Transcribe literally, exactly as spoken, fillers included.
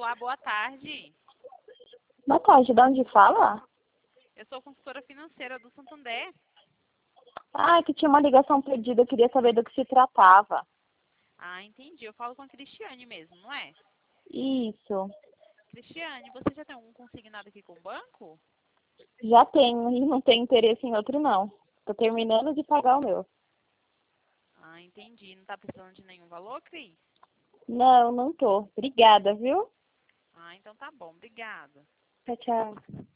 Olá, boa tarde. Boa tarde, de onde fala? Eu sou consultora financeira do Santander. Ah, que tinha uma ligação perdida, eu queria saber do que se tratava. Ah, entendi. Eu falo com a Cristiane mesmo, não é? Isso, Cristiane, você já tem algum consignado aqui com o banco? já tenho e não tenho interesse em outro não. Tô terminando de pagar o meu. Ah, entendi. Não tá precisando de nenhum valor, Cris? Não, não tô. Obrigada, viu? Ah, então tá bom. Obrigada. Tchau, tchau.